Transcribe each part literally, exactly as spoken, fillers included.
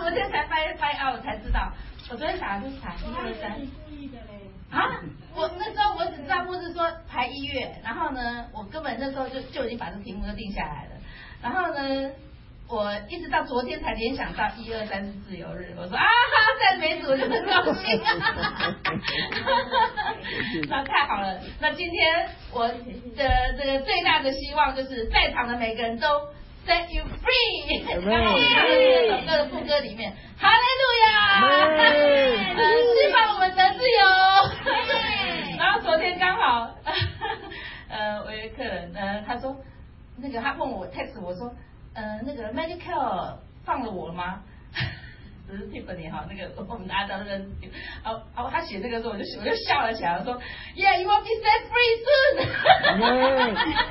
昨天才掰掰out，我才知道。我昨天打的是排一二三。 故意的嘞。 啊！我那时候我只知道牧师说排一月，然后呢，我根本那时候就就已经把这题目都定下来了。然后呢，我一直到昨天才联想到一二三是自由日，我说啊，在没组就很高兴啊。那太好了，那今天我的这个最大的希望就是在场的每个人都 set you free， 刚好唱的这首歌的副歌里面，哈利路亚，呃，释放我们的自由。然后昨天刚好，呃，我有一个客人，呃，他说，那个他问我 text 我说，呃，那个 Medicare 放了我吗？只是 Tiffany 哈，那个我们阿张那个，哦哦，他写这个时候我就我就笑了起来，我说 ，Yeah, you will be set free soon 。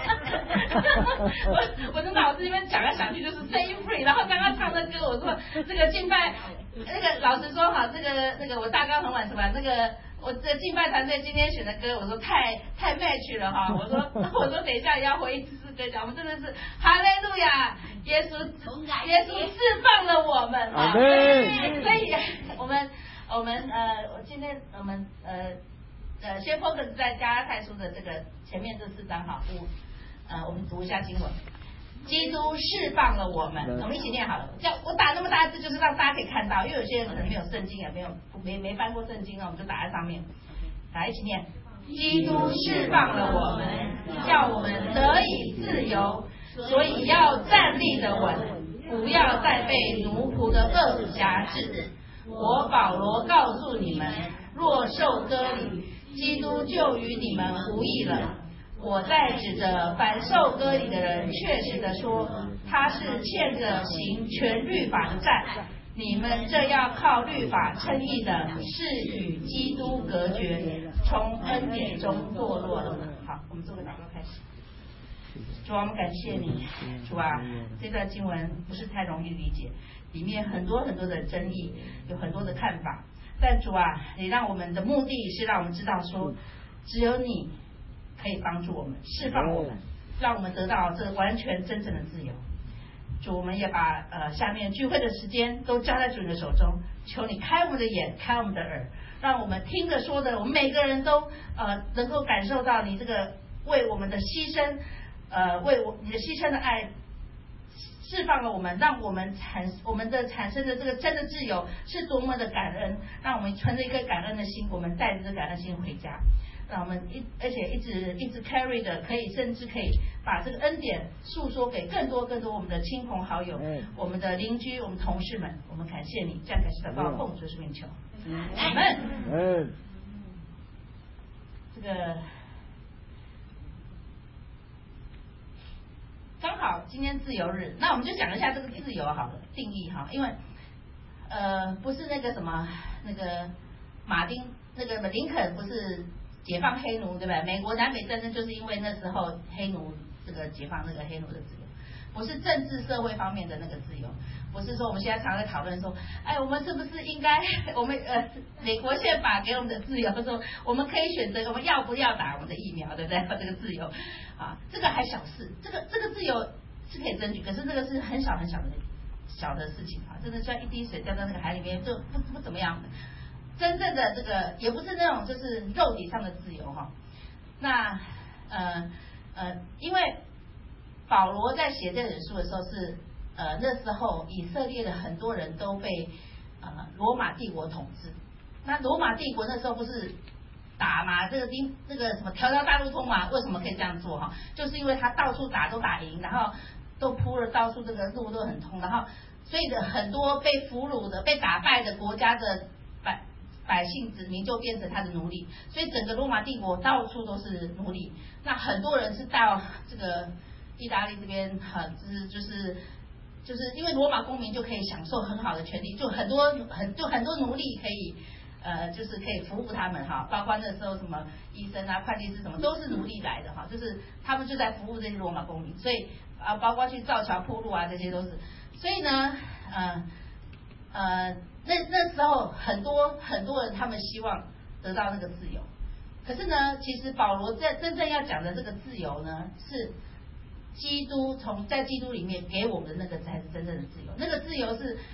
我我的脑子里面讲来想去就是 set you free， 然后刚刚唱的歌，我说这个敬拜，那个老实说哈，这个那个我大纲很晚是吧？那个我这敬拜团队今天选的歌，我说太太 match 了哈，我说我说等一下也要回一次歌讲，我们真的是哈利路亚。耶稣，耶稣释放了我们啊！所以，我们，我们呃，我今天我们呃呃，先 focus 在加拉太书的这个前面这四章哈，五呃，我们读一下经文。基督释放了我们，我们一起念好了。叫我打那么大字，就是让大家可以看到，因为有些人可能没有圣经，也没有没没翻过圣经呢，我们就打在上面，来一起念。基督释放了我们，叫我们得以自由。所以要站立的稳，不要再被奴仆的恶辖制。我保罗告诉你们，若受割礼，基督就与你们无异了。我在指着凡受割礼的人，确实的说，他是欠着行全律法的债。你们这要靠律法称义的，是与基督隔绝，从恩典中堕落了。好，我们做个祷告开始。主啊，我们感谢你，主啊，这段经文不是太容易理解，里面很多很多的争议，有很多的看法。但主啊，你让我们的目的是让我们知道说，只有你可以帮助我们，释放我们，让我们得到这完全真正的自由。主，我们也把呃下面聚会的时间都交在主你的手中，求你开我们的眼，开我们的耳，让我们听着说的，我们每个人都呃能够感受到你这个为我们的牺牲。呃，为我你的牺牲的爱释放了我们，让我们产我们的产生的这个真的自由是多么的感恩，让我们存着一颗感恩的心，我们带着这感恩心回家，让我们一而且一直一直 carry 的，可以甚至可以把这个恩典诉说给更多更多我们的亲朋好友、嗯、我们的邻居、我们同事们，我们感谢你，这样感谢祷告，奉主是名求，阿门。嗯，这个。刚好今天自由日，那我们就讲一下这个自由好了，定义哈，因为呃不是那个什么那个马丁那个林肯不是解放黑奴对不对？美国南北战争就是因为那时候黑奴这个解放那个黑奴的自由，不是政治社会方面的那个自由，不是说我们现在常在讨论说，哎，我们是不是应该我们呃美国宪法给我们的自由，说我们可以选择我们要不要打我们的疫苗，对不对？这个自由。啊，这个还小事，这个这个自由是可以争取，可是这个是很小很小的小的事情啊，真的像一滴水掉到那个海里面，就不不怎么样。真正的这个也不是那种就是肉体上的自由哈。那呃呃，因为保罗在写这本书的时候是呃那时候以色列的很多人都被呃罗马帝国统治，那罗马帝国那时候不是。打嘛，这个兵这个什么条条大路通嘛，为什么可以这样做哈？就是因为他到处打都打赢，然后都铺了到处这个路都很通，然后所以的很多被俘虏的、被打败的国家的百百姓子民就变成他的奴隶，所以整个罗马帝国到处都是奴隶。那很多人是到这个意大利这边，哈，就是就是就是因为罗马公民就可以享受很好的权利，就很多很就很多奴隶可以。呃，就是可以服务他们哈，包括那时候什么医生啊、会计师什么都是奴隶来的哈，就是他们就在服务这些罗马公民，所以啊，包括去造桥铺路啊，这些都是。所以呢，呃呃，那那时候很多很多人他们希望得到那个自由，可是呢，其实保罗在真正要讲的这个自由呢，是基督从在基督里面给我们的那个才是真正的自由，那个自由是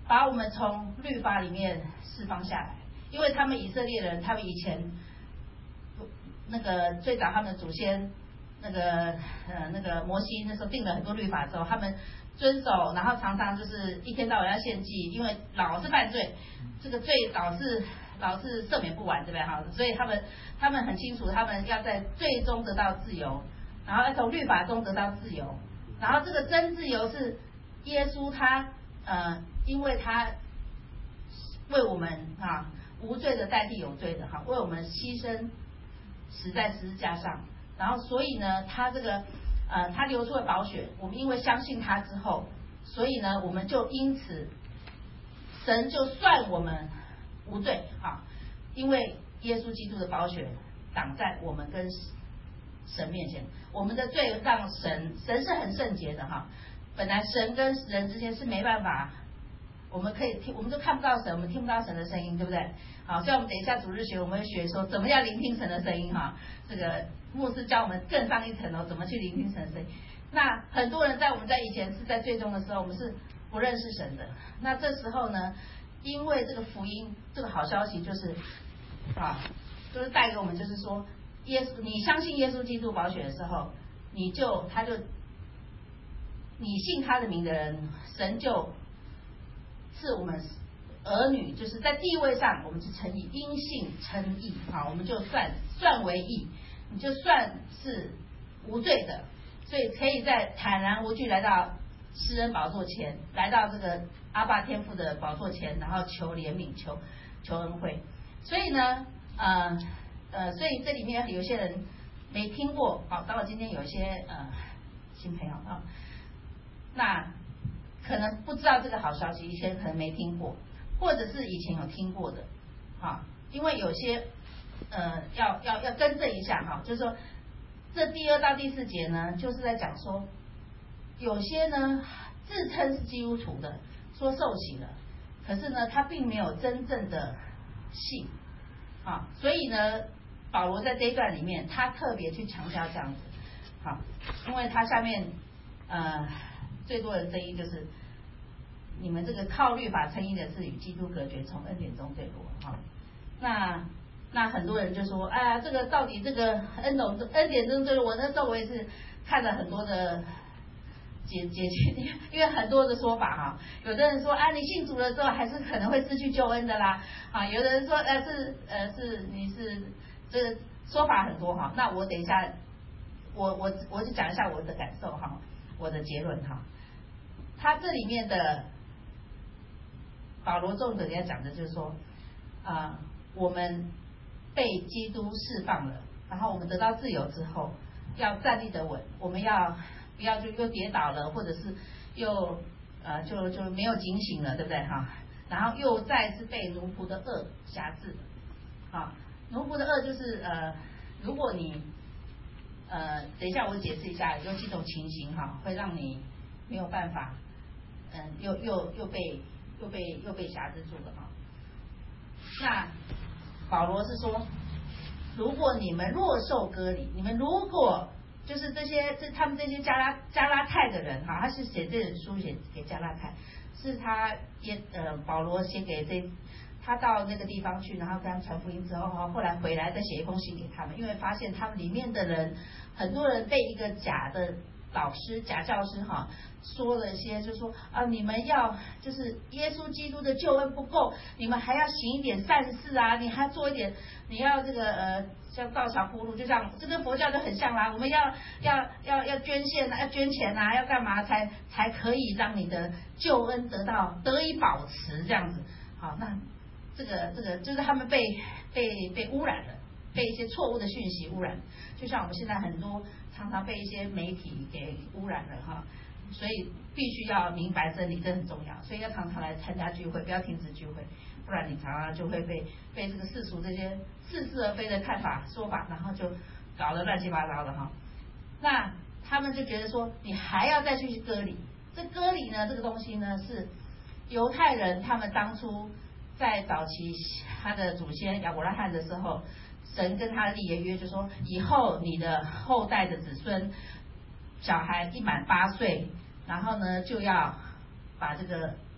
把我们从律法里面释放下来，因为他们以色列人，他们以前那个最早他们的祖先那个呃那个摩西那时候定了很多律法之后，他们遵守，然后常常就是一天到晚要献祭，因为老是犯罪，这个罪老是老是赦免不完，对不对哈？所以他们他们很清楚，他们要在罪中得到自由，然后要从律法中得到自由，然后这个真自由是耶稣他呃，因为他为我们啊无罪的代替有罪的哈，为我们牺牲死在十字架上，然后所以呢，他这个呃他流出了宝血，我们因为相信他之后，所以呢，我们就因此神就算我们无罪啊，因为耶稣基督的宝血挡在我们跟神面前，我们的罪让神神是很圣洁的哈，本来神跟人之间是没办法，我们可以听，我们都看不到神，我们听不到神的声音，对不对？好，所以我们等一下主日学我们会学说怎么样聆听神的声音哈。这个牧师教我们更上一层楼，怎么去聆听神的声音。那很多人在我们在以前是在最终的时候，我们是不认识神的。那这时候呢，因为这个福音，这个好消息就是啊，就是带给我们，就是说，耶稣，你相信耶稣基督宝血的时候，你就他就你信他的名的人，神就赐我们儿女，就是在地位上我们是称义，因信称义，好，我们就算算为义，你就算是无罪的，所以可以在坦然无惧来到施恩宝座前，来到这个阿爸天父的宝座前，然后求怜悯，求求恩惠。所以呢，呃呃，所以这里面有些人没听过，好，当然今天有一些呃新朋友啊，那可能不知道这个好消息，以前可能没听过，或者是以前有听过的，啊，因为有些呃要要要更正一下哈，就是说这第二到第四节呢，就是在讲说，有些呢自称是基督徒的，说受洗了，可是呢他并没有真正的信，啊，所以呢保罗在这一段里面，他特别去强调这样子，好，因为他下面呃。最多的争议就是你们这个靠律法称义的是与基督隔绝，从恩典中坠落哈。那那很多人就说，哎呀，这个到底这个恩懂恩典中坠落？我那时候我也是看了很多的解解解，因为很多的说法哈。有的人说啊，你信主了之后还是可能会失去救恩的啦。啊，有的人说呃是呃是你是这个说法很多哈。那我等一下我我我就讲一下我的感受哈，我的结论哈。他这里面的保罗重点要讲的就是说，啊、呃，我们被基督释放了，然后我们得到自由之后，要站立得稳，我们要不要就又跌倒了，或者是又呃就就没有警醒了，对不对哈？然后又再次被奴仆的恶辖制，啊，奴仆的恶就是呃，如果你呃等一下我解释一下，有几种情形哈，会让你没有办法。嗯，又又又被又被又被辖制住了哈。那保罗是说，如果你们若受割礼，你们如果就是这些这他们这些加拉加拉太的人哈，他是写这本书写给加拉太，是他也呃保罗写给这他到那个地方去，然后跟他们传福音之后哈，后来回来再写一封信给他们，因为发现他们里面的人很多人被一个假的老师假教师哈说了一些，就说啊你们要就是耶稣基督的救恩不够，你们还要行一点善事啊，你还做一点，你要这个呃像造桥铺路，就像这跟佛教就很像啦，我们要要要要捐献啊，要捐钱啊，要干嘛才才可以让你的救恩得到得以保持这样子。好，那这个这个就是他们被被被污染了，被一些错误的讯息污染，就像我们现在很多常常被一些媒体给污染了哈，所以必须要明白真理，这很重要，所以要常常来参加聚会，不要停止聚会，不然你常常就会被被这个世俗这些似是而非的看法说法，然后就搞得乱七八糟的哈。那他们就觉得说，你还要再去割礼，这割礼呢，这个东西呢是犹太人他们当初在早期他的祖先亚伯拉罕的时候，神跟他立的约，就说以后你的后代的子孙小孩一满八岁，然后呢就要把这个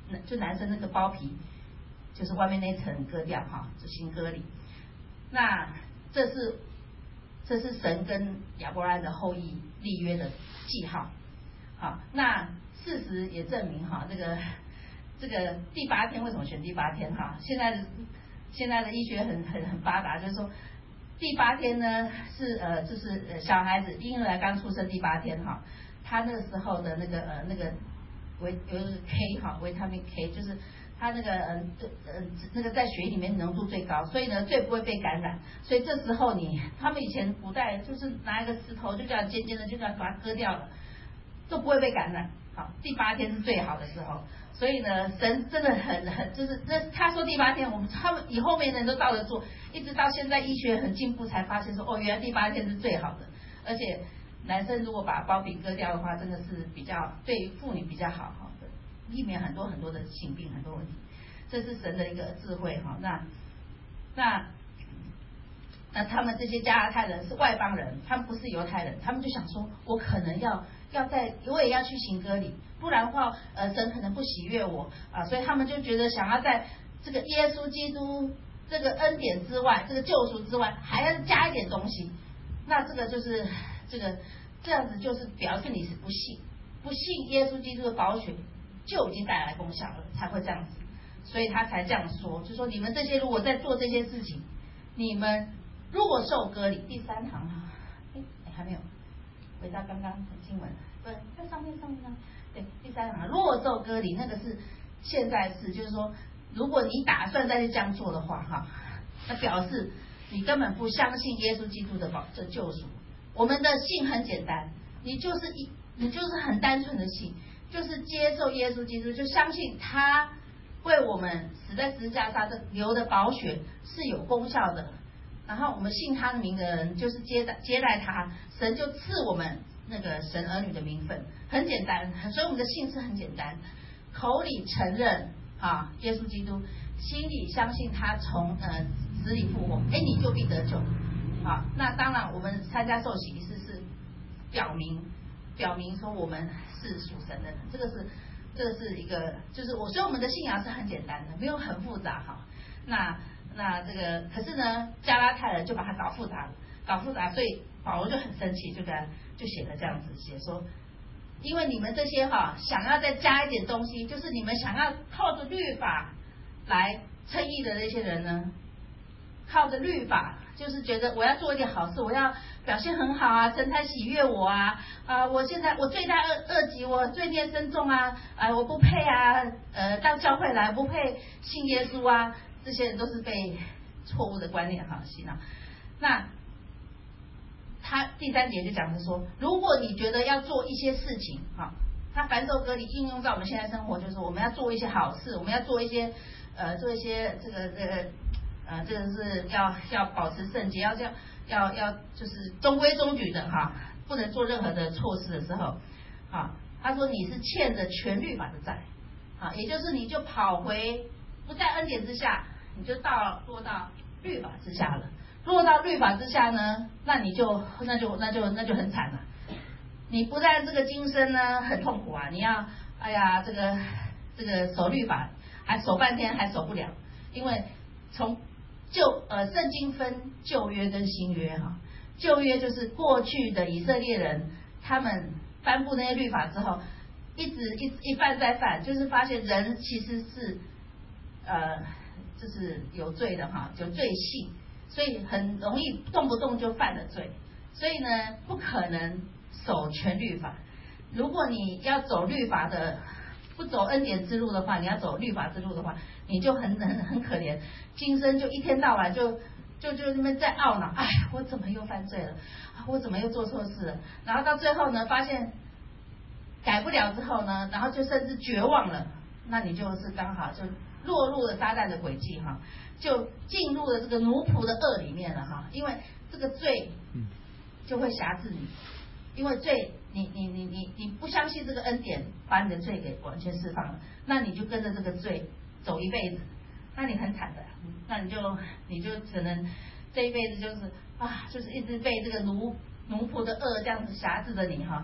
就男生那个包皮，就是外面那层割掉哈，就行割礼。那这是这是神跟亚伯拉罕的后裔立约的记号。好，那事实也证明哈，这个这个第八天为什么选第八天哈？现在的现在的医学很很很发达，就是说。第八天呢是呃就是呃小孩子婴儿刚出生第八天哈，他那个时候的那个呃那个维有一个 K 哈维他命 K 就是他那个呃呃那个在血里面浓度最高，所以呢最不会被感染。所以这时候你他们以前古代就是拿一个石头就这样尖尖的就这样把它割掉了，都不会被感染。好，第八天是最好的时候。所以呢，神真的很很就是那他说第八天，我们他们以后面的人都照着做，一直到现在医学很进步，才发现说哦，原来第八天是最好的。而且男生如果把包皮割掉的话，真的是比较对于妇女比较好哈，避免很多很多的性病很多问题。这是神的一个智慧哈。那那那他们这些加拉太人是外邦人，他们不是犹太人，他们就想说，我可能要要在我也要去行割礼。不然的话，呃，神可能不喜悦我啊，所以他们就觉得想要在这个耶稣基督这个恩典之外，这个救赎之外，还要加一点东西。那这个就是这个这样子，就是表示你是不信，不信耶稣基督的宝血就已经带来功效了，才会这样子。所以他才这样说，就说你们这些如果在做这些事情，你们如果受割礼，第三行啊，哎还没有回到刚刚的经文，对，在上面上面上面。对，第三行若受割礼，那个是现在是，就是说，如果你打算再去这样做的话，哈，那表示你根本不相信耶稣基督的保这救赎。我们的信很简单，你就是一，你就是很单纯的信，就是接受耶稣基督，就相信他为我们死在十字架上的流的宝血是有功效的。然后我们信他的名的人，就是接待接待他，神就赐我们那个神儿女的名分，很简单。所以我们的信是很简单，口里承认啊耶稣基督，心里相信他从呃死里复活，哎你就必得救。好，那当然我们参加受洗仪式是表明表明说我们是属神的人，这个是这个是一个就是我所以我们的信仰是很简单的，没有很复杂哈。那那这个可是呢，加拉太人就把它搞复杂了，搞复杂，所以保罗就很生气，就跟就写了这样子写说，因为你们这些哈想要再加一点东西，就是你们想要靠着律法来称义的那些人呢，靠着律法，就是觉得我要做一点好事，我要表现很好啊，神才喜悦我啊啊！我现在我罪大恶恶极，我罪孽深重啊啊！我不配啊，呃，到教会来不配信耶稣啊！这些人都是被错误的观念哈洗脑。那他第三节就讲的说，如果你觉得要做一些事情哈，他凡受割礼应用在我们现在生活，就是我们要做一些好事，我们要做一些呃做一些这个这个呃这个是要要保持圣洁，要这样要要就是中规中矩的哈，不能做任何的错事的时候，啊，他说你是欠着全律法的债，啊，也就是你就跑回不在恩典之下，你就到落到律法之下了。落到律法之下呢，那你就那就那就那就很惨了。你不但这个今生呢很痛苦啊，你要哎呀这个这个守律法还守半天还守不了，因为从旧呃圣经分旧约跟新约哈，旧约就是过去的以色列人他们颁布那些律法之后，一直一一犯再犯，就是发现人其实是呃就是有罪的哈，有罪性。所以很容易动不动就犯了罪，所以呢不可能守全律法。如果你要走律法的，不走恩典之路的话，你要走律法之路的话，你就很很很可怜，今生就一天到晚就就就那边在懊恼，哎，我怎么又犯罪了？我怎么又做错事了？然后到最后呢，发现改不了之后呢，然后就甚至绝望了，那你就是刚好就落入了撒旦的轨迹哈。就进入了这个奴仆的恶里面了哈，因为这个罪就会辖制你，因为罪你你你你你不相信这个恩典，把你的罪给完全释放了，那你就跟着这个罪走一辈子，那你很惨的，那你就你就只能这一辈子就是啊，就是一直被这个奴奴仆的恶这样子辖制着你哈，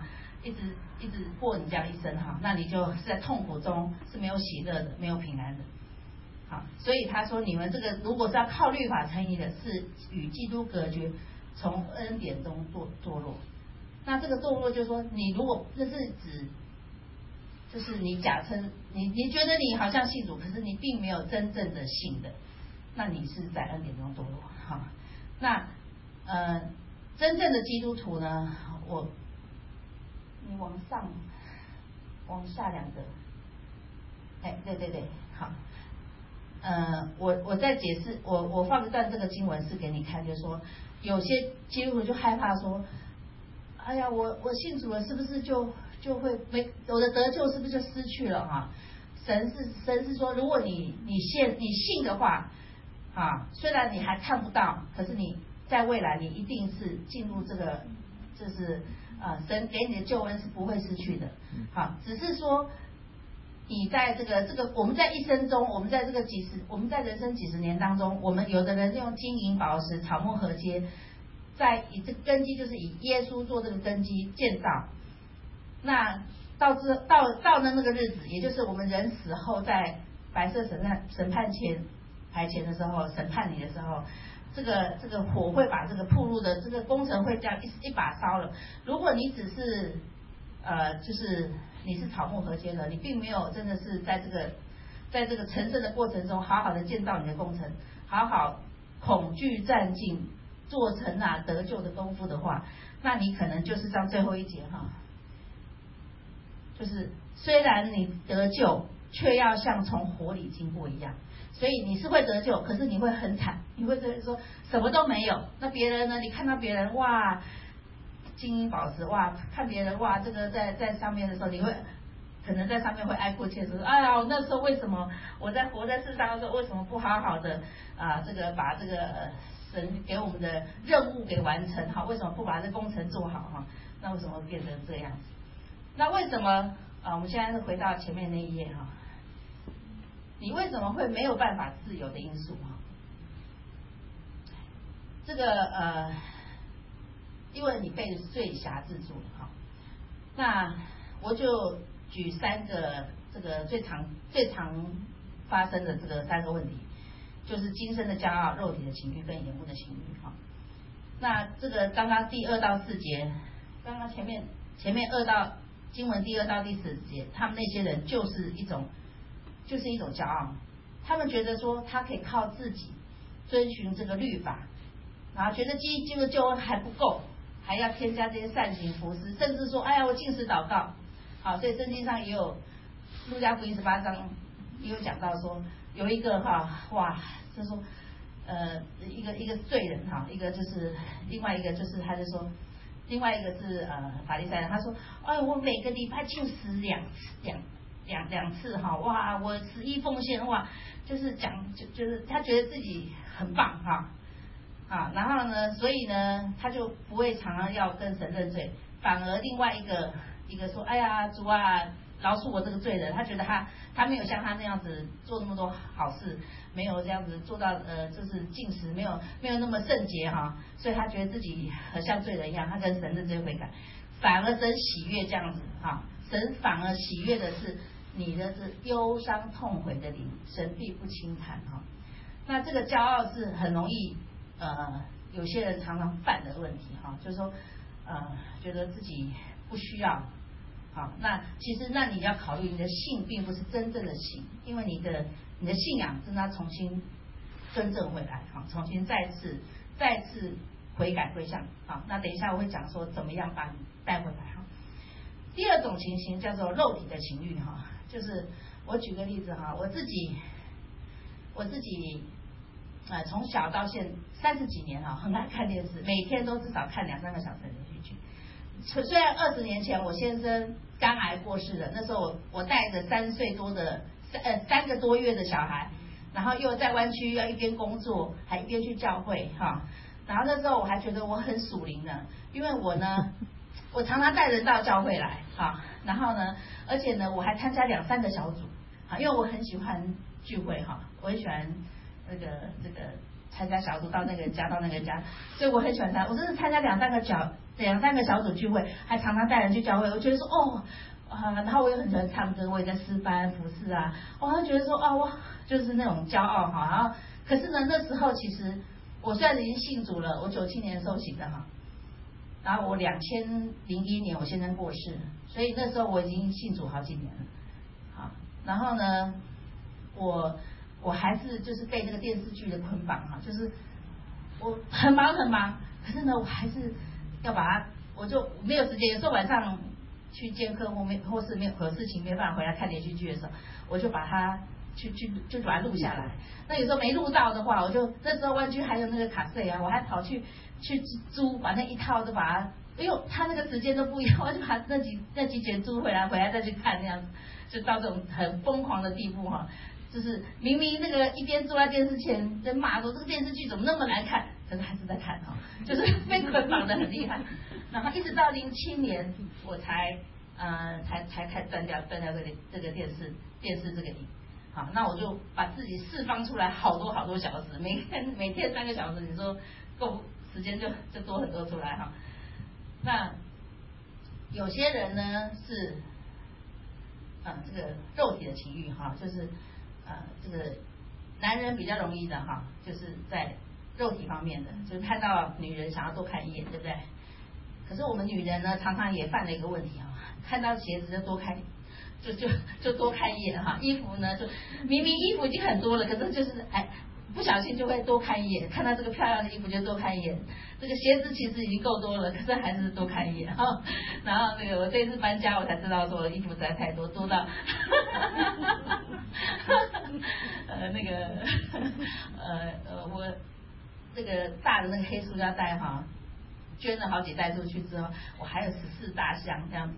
一直一直过你这样一生哈，那你就是在痛苦中是没有喜乐的，没有平安的。好，所以他说你们这个如果是要靠律法称义的，是与基督隔绝，从恩典中堕堕落。那这个堕落就是说，你如果这是指，就是你假称你你觉得你好像信主，可是你并没有真正的信的，那你是在恩典中堕落。好，那呃真正的基督徒呢，我你往上往下两个，哎，对对对，好。呃，我我在解释，我我放一段这个经文是给你看，就是说有些基督徒就害怕说，哎呀，我我信主了，是不是就就会没我的得救是不是就失去了哈？神是神是说，如果你你信你信的话，啊，虽然你还看不到，可是你在未来你一定是进入这个，就是呃神给你的救恩是不会失去的，好，只是说。你在这个这个，我们在一生中，我们在这个几十，我们在人生几十年当中，我们有的人用金银宝石、草木禾秸，在以这个根基，就是以耶稣做这个根基建造。那到这到到了那个日子，也就是我们人死后，在白色审判审判前台前的时候，审判你的时候，这个这个火会把这个铺路的这个工程会这样一一把烧了。如果你只是呃，就是你是草木禾秸的，你并没有真的是在这个在这个成圣的过程中，好好的建造你的工程，好好恐惧战尽，做成啊得救的功夫的话，那你可能就是像最后一节哈，就是虽然你得救，却要像从火里经过一样。所以你是会得救，可是你会很惨，你会说什么都没有。那别人呢？你看到别人哇，金银宝石哇，看别人哇，这个在在上面的时候，你会可能在上面会哀哭切齿，哎呀，那时候为什么我在活在世上的时候，为什么不好好的啊，这个把这个神给我们的任务给完成好？为什么不把这工程做好哈？那为什么会变成这样子？那为什么啊？我们现在是回到前面那一页哈。你为什么会没有办法自由的因素哈？这个呃，因为你被罪辖制住了哈。那我就举三个这个最常最常发生的这个三个问题，就是今生的骄傲、肉体的情欲跟眼目的情欲哈。那这个刚刚第二到四节，刚刚前面前面二到经文第二到第四节，他们那些人就是一种。就是一种骄傲，他们觉得说他可以靠自己遵循这个律法，然后觉得基督的救恩还不够，还要添加这些善行服施，甚至说哎呀我禁食祷告，好，所以圣经上也有路加福音十八章也有讲到说有一个哈哇，就说呃一个一个罪人哈，一个就是另外一个就是他就说另外一个是呃法利赛人，他说哎我每个礼拜禁食两次两。两两次哈，哇！我十一奉献哇，就是讲就就是他觉得自己很棒哈，啊，然后呢，所以呢，他就不会常常要跟神认罪，反而另外一个一个说，哎呀，主啊，饶恕我这个罪人。他觉得他他没有像他那样子做那么多好事，没有这样子做到呃，就是禁食，没有没有那么圣洁哈，所以他觉得自己很像罪人一样，他跟神认罪悔改，反而神喜悦这样子哈，神反而喜悦的是。你的是忧伤痛悔的灵，神必不轻看哈。那这个骄傲是很容易呃，有些人常常犯的问题哈，就是说呃，觉得自己不需要。好，那其实那你要考虑你的信并不是真正的信，因为你的你的信仰真的要重新更正回来哈，重新再次再次悔改归向好。那等一下我会讲说怎么样把你带回来哈。第二种情形叫做肉体的情欲哈。就是我举个例子哈，我自己我自己呃从小到现三十几年哈，很爱看电视，每天都至少看两三个小时的连续剧。虽然二十年前我先生肝癌过世了，那时候我我带着三岁多的三呃三个多月的小孩，然后又在湾区要一边工作还一边去教会哈，然后那时候我还觉得我很属灵呢，因为我呢我常常带人到教会来哈，然后呢。而且呢，我还参加两三个小组，啊，因为我很喜欢聚会哈，我很喜欢那个这个参加小组到那个家到那个家，所以我很喜欢参加，我真是参加两三个小两三个小组聚会，还常常带人去教会，我觉得说哦。啊，然后我也很喜欢唱歌，我也在诗班服侍啊，我还觉得说啊，哇，就是那种骄傲哈。然后，可是呢，那时候其实我虽然已经信主了，我九七年受洗的哈，然后我两千零一年我先生过世，所以那时候我已经信主好几年了，好，然后呢，我我还是就是被那个电视剧的捆绑哈，就是我很忙很忙，可是呢，我还是要把它，我就没有时间，有时候晚上。去见客户没，或是没有有事情没办法回来看连续剧的时候，我就把它去去就把它录下来。那有时候没录到的话，我就那时候湾区还有那个卡塞啊，我还跑去去租，把那一套都把它，哎呦，他那个时间都不一样，我就把那几那几卷租回来，回来再去看那样子，就到这种很疯狂的地步哈。就是明明那个一边坐在电视前在骂说这个电视剧怎么那么难看，可是还是在看哈，就是被捆绑的很厉害。然后一直到零七年我才呃才才开断掉断掉这个这个电视电视这个瘾，好，那我就把自己释放出来好多好多小时，每天每天三个小时，你说够时间就就多很多出来哈。那有些人呢是啊、呃、这个肉体的情欲哈，就是呃这个男人比较容易的哈，就是在肉体方面的，就是看到女人想要多看一眼，对不对？可是我们女人呢，常常也犯了一个问题啊，看到鞋子就多看，就就就多看一眼哈。衣服呢，就明明衣服已经很多了，可是就是哎不小心就会多看一眼，看到这个漂亮的衣服就多看一眼。这个鞋子其实已经够多了，可是还是多看一眼哈。然后那个我这一次搬家，我才知道说我衣服实在太多，多到呃那个呃呃我这个大的那个黑塑料袋哈。捐了好几袋出去之后，我还有十四大箱这样子，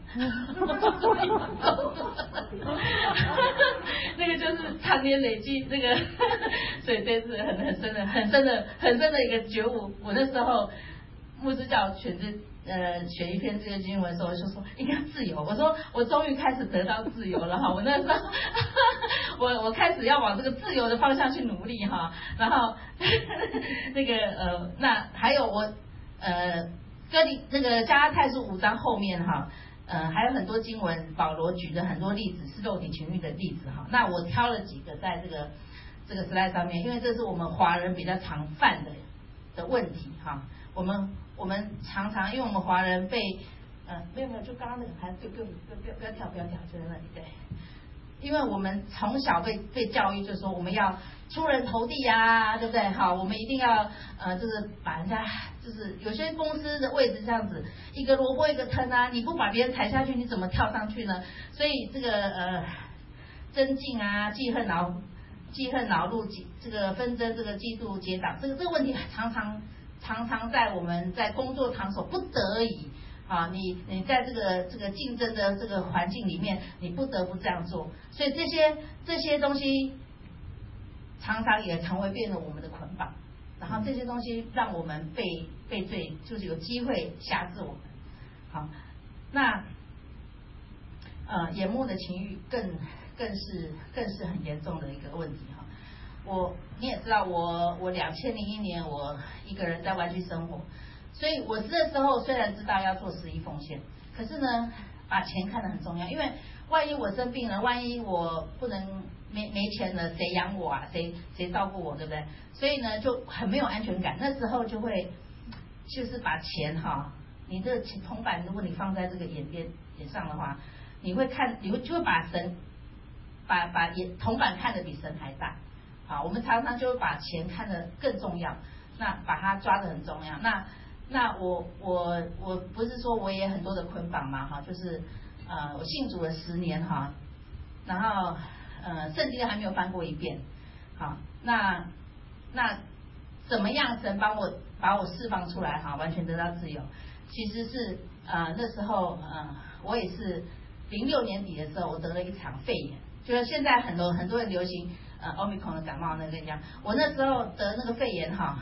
那个就是常年累积那个，所以这次很很深的、很深的、很深的一个觉悟。我那时候牧师叫我选这呃选一篇这个经文的时候，我就说应该自由。我说我终于开始得到自由了哈，我那时候我我开始要往这个自由的方向去努力哈，然后那个呃那还有我。呃，哥林那个加拉太书五章后面哈，呃还有很多经文，保罗举的很多例子是肉体情欲的例子哈。那我挑了几个在这个这个 slide 上面，因为这是我们华人比较常犯的的问题哈。我们我们常常因为我们华人被呃没有没有，就刚刚那个还不不不不不要跳不要跳，就在那里对。因为我们从小被被教育，就是说我们要出人头地啊，对不对？好，我们一定要呃，就是把人家，就是有些公司的位置这样子，一个萝卜一个坑啊，你不把别人踩下去，你怎么跳上去呢？所以这个呃，增进啊，记恨恼，记恨恼怒，这个纷争，这个嫉妒结党，这个这个问题常常常常在我们在工作场所不得已。啊，你你在这个这个竞争的这个环境里面，你不得不这样做，所以这些这些东西常常也成为变成我们的捆绑，然后这些东西让我们被被罪，就是有机会辖制我们。好，那呃眼目的情欲更更是更是很严重的一个问题哈。我你也知道我我两千零一年我一个人在湾区生活。所以我这时候虽然知道要做十一奉献，可是呢，把钱看得很重要，因为万一我生病了，万一我不能没没钱了，谁养我啊？谁谁照顾我，对不对？所以呢，就很没有安全感。那时候就会就是把钱哈，你这铜板如果你放在这个眼边眼上的话，你会看，你会就会把神把把眼铜板看得比神还大。好，我们常常就会把钱看得更重要，那把它抓得很重要。那那我我我不是说我也很多的捆绑嘛哈，就是呃我信主了十年哈，然后呃圣经还没有翻过一遍，好，那那怎么样神帮我把我释放出来哈，完全得到自由，其实是呃那时候呃我也是零六年底的时候，我得了一场肺炎，就是现在很多很多人流行呃 Omicron 的感冒那个一样，我那时候得那个肺炎哈。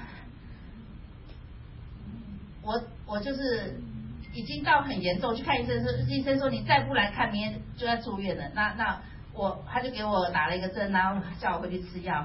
我我就是已经到很严重，去看医生说，医生说你再不来看，明天就要住院了。那那我他就给我打了一个针，然后叫我回去吃药。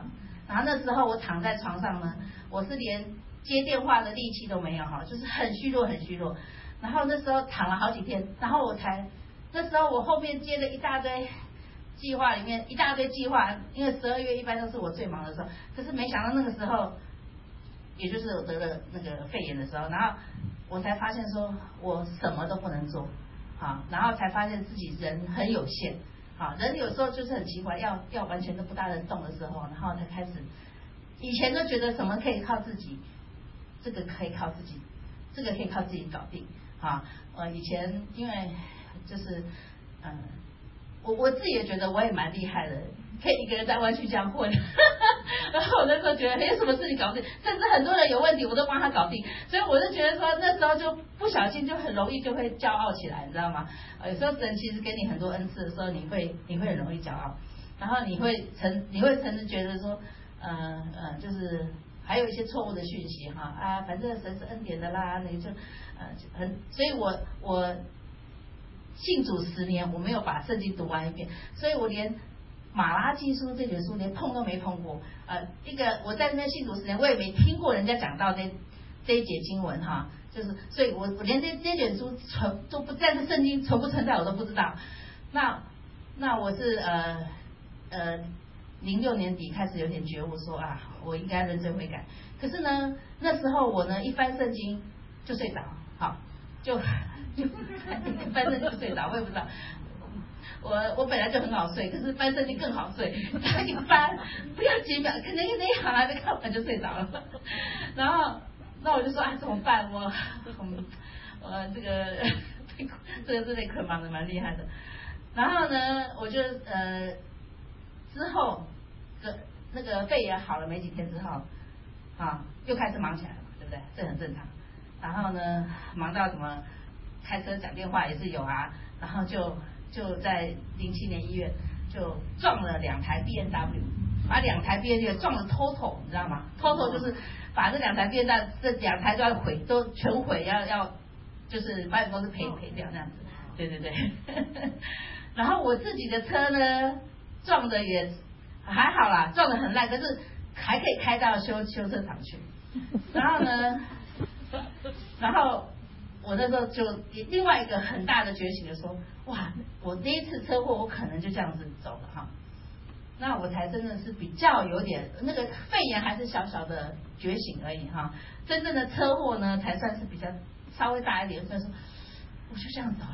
然后那时候我躺在床上呢，我是连接电话的力气都没有哈，就是很虚弱很虚弱。然后那时候躺了好几天，然后我才那时候我后面接了一大堆计划，里面一大堆计划，因为十二月一般都是我最忙的时候，可是没想到那个时候，也就是我得了那个肺炎的时候，然后我才发现说我什么都不能做，好，然后才发现自己人很有限，好，人有时候就是很奇怪，要要完全都不大能动的时候，然后才开始，以前都觉得什么可以靠自己，这个可以靠自己，这个可以靠自己搞定，啊，呃，以前因为就是嗯。我我自己也觉得我也蛮厉害的，可以一个人在湾区这样混。然后我那时候觉得有什么事情搞不定，甚至很多人有问题我都帮他搞定，所以我就觉得说那时候就不小心就很容易就会骄傲起来，你知道吗？有时候神其实给你很多恩赐的时候，你会你会很容易骄傲，然后你会曾你会曾经觉得说，呃呃，就是还有一些错误的讯息哈啊，反正神是恩典的啦，那就呃很，所以我我。信主十年，我没有把圣经读完一遍，所以我连马拉基书这卷书连碰都没碰过。呃，一个我在那边信主十年，我也没听过人家讲到这这一节经文哈，就是所以我我连这这卷书存都不在这圣经存不存在我都不知道。那那我是呃呃零六年底开始有点觉悟说啊，我应该认真悔改。可是呢，那时候我呢一翻圣经就睡着，好就。就翻圣经就睡着，我也不知道。我我本来就很好睡，可是翻圣经更好睡。他一翻，不要几秒，可能那一行还没看完就睡着了。然后，那我就说啊，怎么办？我，嗯，我这个这个真的可忙的蛮厉害的。然后呢，我就呃之后个那个肺炎好了没几天之后，啊，又开始忙起来了嘛，对不对？这很正常。然后呢，忙到什么？开车讲电话也是有啊，然后就就在零七年一月就撞了两台 B M W， 把两台 B M W 撞了 total， 你知道吗 ？total 就是把这两台 B M W 这两台都要毁，都全毁，要要就是保险公司赔赔掉那样子，对对对。然后我自己的车呢撞的也还好啦，撞的很烂，可是还可以开到修修车厂去。然后呢，然后。我那时候就另外一个很大的觉醒的说，哇，我那一次车祸我可能就这样子走了哈，那我才真的是比较有点那个肺炎还是小小的觉醒而已哈，真正的车祸呢才算是比较稍微大一点，所以说我就这样走了，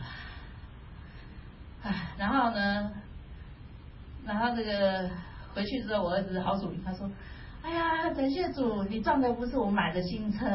唉，然后呢，然后这个回去之后，我儿子好主意，他说。哎呀，感谢主，你撞的不是我买的新车，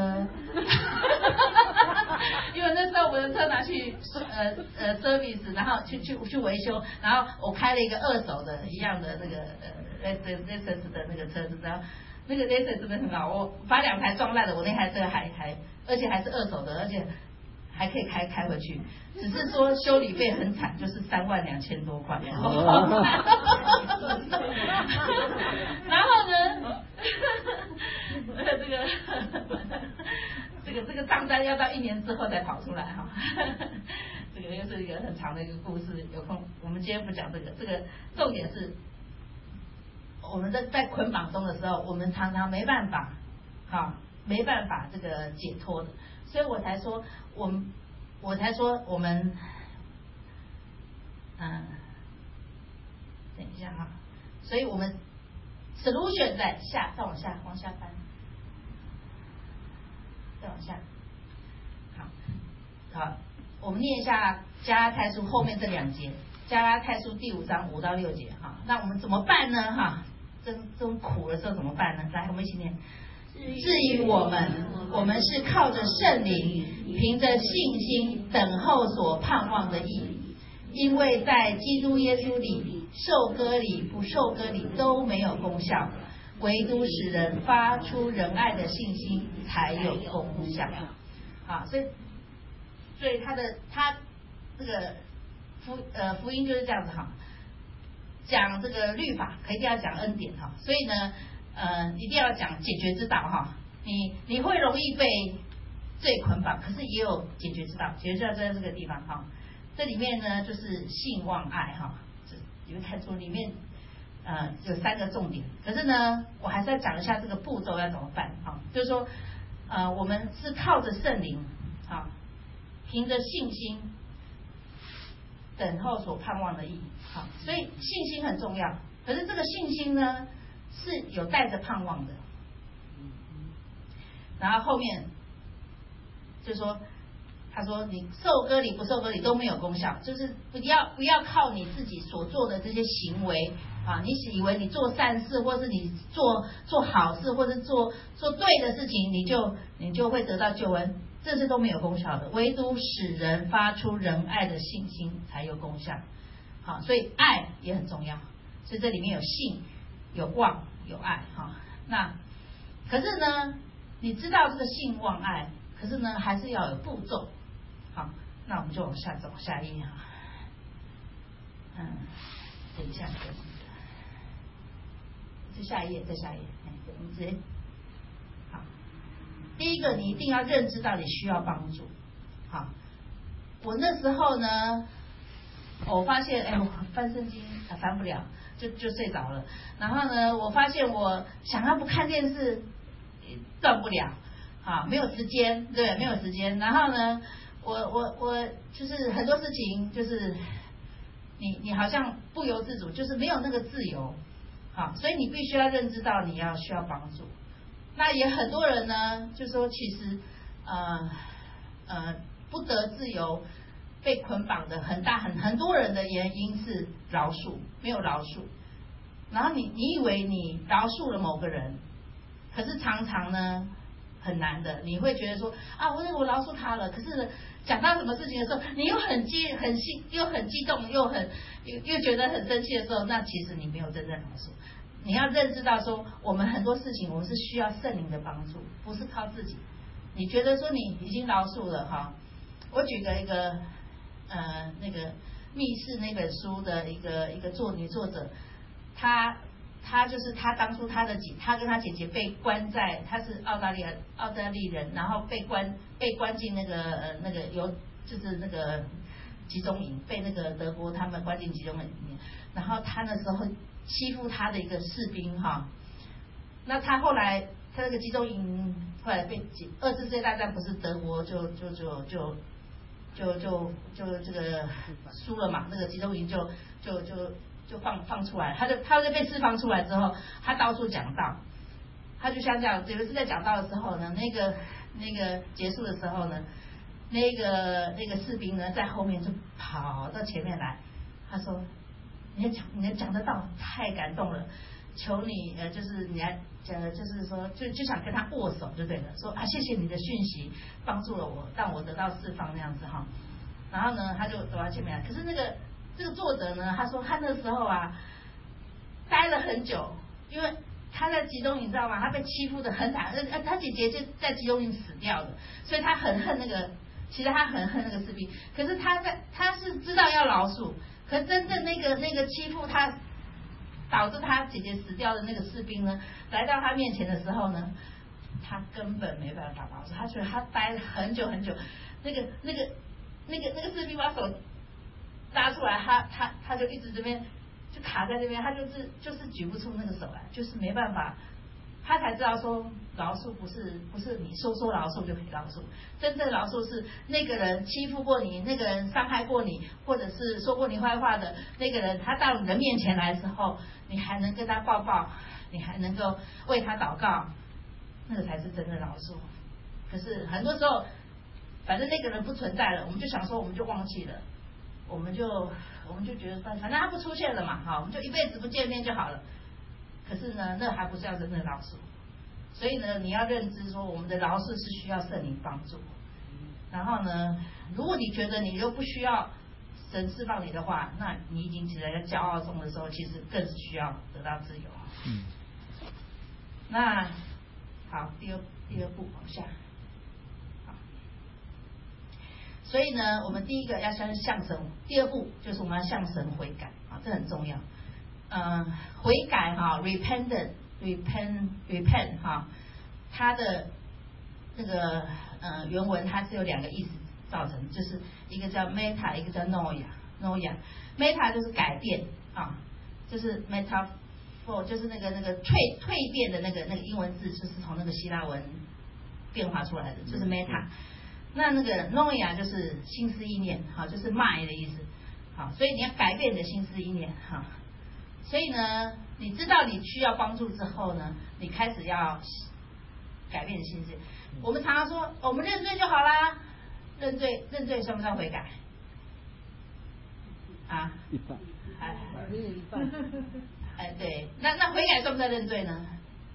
因为那时候我的车拿去呃呃 service， 然后去去去维修，然后我开了一个二手的一样的那个呃 Lexus 的那个车子，然后那个 Lexus 真的很好，我把两台撞烂了，我那台车还还而且还是二手的，而且还可以开开回去，只是说修理费很惨，就是三万两千多块。然后呢？这个这个这个账单要到一年之后才跑出来哈，这个又是一个很长的一个故事，有空我们今天不讲这个，这个重点是我们在在捆绑中的时候，我们常常没办法，哈，没办法这个解脱的，所以我才说我们我才说我们，嗯，等一下哈，所以我们。solution 在下，再往下，往下翻，再往下，好，好，我们念一下加拉太书后面这两节，加拉太书第五章五到六节哈。那我们怎么办呢？哈，这这种苦的时候怎么办呢？来，我们一起念。至于我们，我们是靠着圣灵，凭着信心等候所盼望的义，因为在基督耶稣里。受割礼不受割礼都没有功效，唯独使人发出仁爱的信心才有功效。好，所以所以他的他这个福呃福音就是这样子哈，讲这个律法一定要讲恩典哈，所以呢呃一定要讲解决之道哈。你你会容易被罪捆绑，可是也有解决之道，解决之道就在这个地方哈。这里面呢就是信望爱哈。你会看出里面呃有三个重点，可是呢，我还是要讲一下这个步骤要怎么办啊，就是说，呃，我们是靠着圣灵啊，凭着信心等候所盼望的义，好，所以信心很重要。可是这个信心呢，是有带着盼望的。然后后面就说，他说你受割礼不受割礼都没有功效，就是不要不要靠你自己所做的这些行为啊，你以为你做善事，或是你做做好事，或是做做对的事情，你就你就会得到救恩，这些都没有功效的，唯独使人发出仁爱的信心才有功效。好，所以爱也很重要，所以这里面有信、有望、有爱哈。那可是呢，你知道这个信望爱，可是呢还是要有步骤。好，那我们就往下走，下一页哈。嗯，等一下，就下一页，再下一页。哎，我们直接好。第一个，你一定要认知到你需要帮助。好，我那时候呢，我发现，哎，我翻圣经啊翻不了，就就睡着了。然后呢，我发现我想要不看电视，断不了，啊，没有时间，对，没有时间。然后呢，我我我就是很多事情，就是你你好像不由自主，就是没有那个自由，好，所以你必须要认知到你要需要帮助。那也很多人呢，就说其实呃呃不得自由，被捆绑的很大很很多人的原因是饶恕，没有饶恕。然后你你以为你饶恕了某个人，可是常常呢很难的，你会觉得说啊，我我饶恕他了，可是讲到什么事情的时候，你又很激很兴又很激动，又很又又觉得很生气的时候，那其实你没有真正饶恕。你要认知到说，我们很多事情我们是需要圣灵的帮助，不是靠自己。你觉得说你已经饶恕了哈？我举个一个呃那个密室那本书的一个一个作女作者，她她就是她当初她的姐，她跟她姐姐被关在，她是澳大利亚澳大利人，然后被关被关进那个呃那个有就是那个集中营，被那个德国他们关进集中营里面，然后她那时候欺负他的一个士兵哈，那他后来他那个集中营后来被二次世界大战不是德国就就就就就就就这个输了嘛，那个集中营就就就就放放出来，他就他就被释放出来之后，他到处讲道，他就像这样，有一次在讲道的时候呢，那个那个结束的时候呢，那个那个士兵呢在后面就跑到前面来，他说。你讲你的讲的道太感动了，求你呃就是你来呃就是说就就想跟他握手就对了，说啊谢谢你的讯息帮助了我，让我得到释放那样子哈。然后呢他就走到前面来，可是那个这个作者呢他说他那时候啊待了很久，因为他在集中营你知道吗？他被欺负的很惨，呃他姐姐就在集中营死掉的，所以他很恨那个，其实他很恨那个士兵，可是他在他是知道要饶恕。可真正那个那个欺负他，导致他姐姐死掉的那个士兵呢，来到他面前的时候呢，他根本没办法饶恕，他觉得他待了很久很久，那个那个那个那个士兵把手拉出来，他他他就一直这边就卡在这边，他就是就是举不出那个手来，就是没办法。他才知道说饶恕不是不是你说说饶恕就可以饶恕，真正饶恕是那个人欺负过你，那个人伤害过你，或者是说过你坏话的那个人，他到你的面前来的时候，你还能跟他抱抱，你还能够为他祷告，那个才是真的饶恕。可是很多时候，反正那个人不存在了，我们就想说我们就忘记了，我们就我们就觉得反正他不出现了嘛，好，我们就一辈子不见面就好了。可是呢，那还不是要真正饶恕，所以呢，你要认知说，我们的饶恕是需要圣灵帮助。然后呢，如果你觉得你又不需要神释放你的话，那你已经起来在骄傲中的时候，其实更是需要得到自由。嗯。那好，第二第二步往下。好。所以呢，我们第一个要向向神，第二步就是我们要向神悔改啊，这很重要。呃，悔改哈 ，repentant repent repent 哈，它的那个呃原文它是有两个意思造成，就是一个叫 meta， 一个叫 noia noia。meta 就是改变啊，就是 meta transform 就是那个那个蜕蜕变的那个那个英文字，就是从那个希腊文变化出来的，就是 meta。那那个 noia 就是心思意念，好，就是 mind 的意思，好，所以你要改变你的心思意念，哈。所以呢，你知道你需要帮助之后呢，你开始要改变你的心思。我们常常说，我们认罪就好啦，认罪认罪算不算悔改？啊？ 一半。 哎，一半。哎，对，那那悔改算不算认罪呢？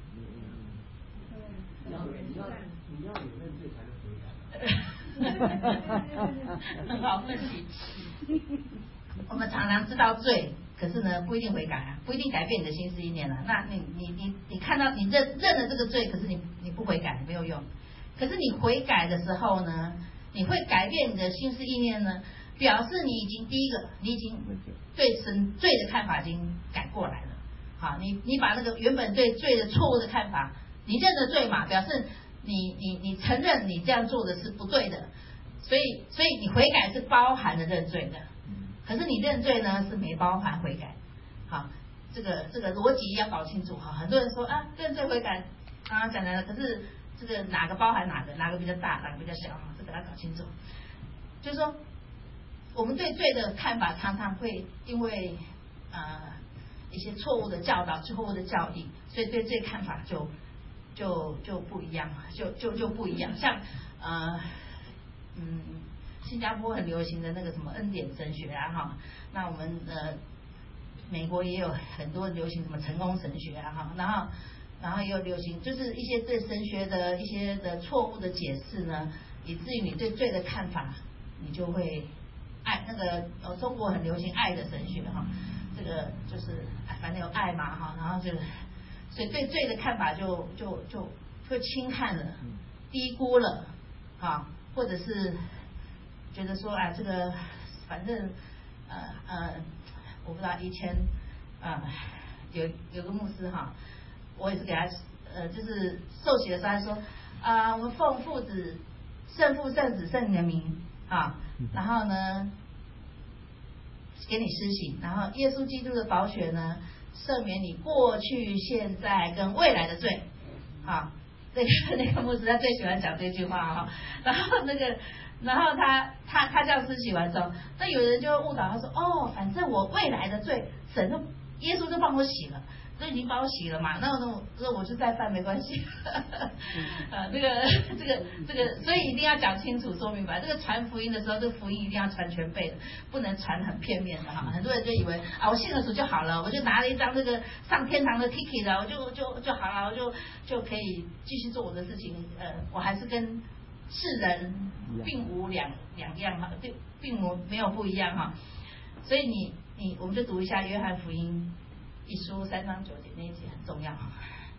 你要你要你要有认罪才能悔改。 很好问题。我们常常知道罪，可是呢不一定悔改啊，不一定改变你的心思意念啊。那你你你你看到你认认了这个罪，可是你你不悔改没有用。可是你悔改的时候呢，你会改变你的心思意念呢，表示你已经第一个，你已经对神罪的看法已经改过来了。好，你你把那个原本对罪的错误的看法，你认了罪嘛，表示你你你承认你这样做的是不对的，所以所以你悔改是包含了认罪的。可是你认罪呢是没包含悔改，好，这个这个逻辑要搞清楚哈。很多人说啊，认罪悔改刚刚讲的，可是这个哪个包含哪个，哪个比较大，哪个比较小哈，这个要搞清楚。就是说，我们对罪的看法常常会因为呃一些错误的教导、错误的教义，所以对罪看法就就就不一样，就就就不一样。像呃嗯。新加坡很流行的那个什么恩典神学啊哈，那我们呃美国也有很多流行什么成功神学啊哈，然后然后也有流行就是一些对神学的一些的错误的解释呢，以至于你对罪的看法，你就会爱那个呃中国很流行爱的神学哈，这个就是反正有爱嘛哈，然后就所以对罪的看法就就就就轻看了，低估了啊，或者是。觉得说啊，这个反正呃呃，我不知道以前呃有有个牧师哈，我也是给他呃就是受洗的时候他说啊、呃，我们奉父子圣父圣子圣灵的名啊，然后呢给你施洗，然后耶稣基督的宝血呢赦免你过去、现在跟未来的罪啊。那个那个牧师他最喜欢讲这句话哈，然后那个。然后他他他这样施洗完之后，那有人就会误导他说，哦，反正我未来的罪，神就耶稣就帮我洗了，都已经帮我洗了嘛，那那那我就再犯没关系。呃，这个这个这个，所以一定要讲清楚、说明白。这个传福音的时候，这个福音一定要传全备的，不能传很片面的哈。很多人就以为啊，我信了主就好了，我就拿了一张这个上天堂的 ticket 了，我就就就好了，我就就可以继续做我的事情。呃，我还是跟世人并无两两样哈，并并无没有不一样哈，所以你你我们就读一下约翰福音一书三章九节那一节很重要哈。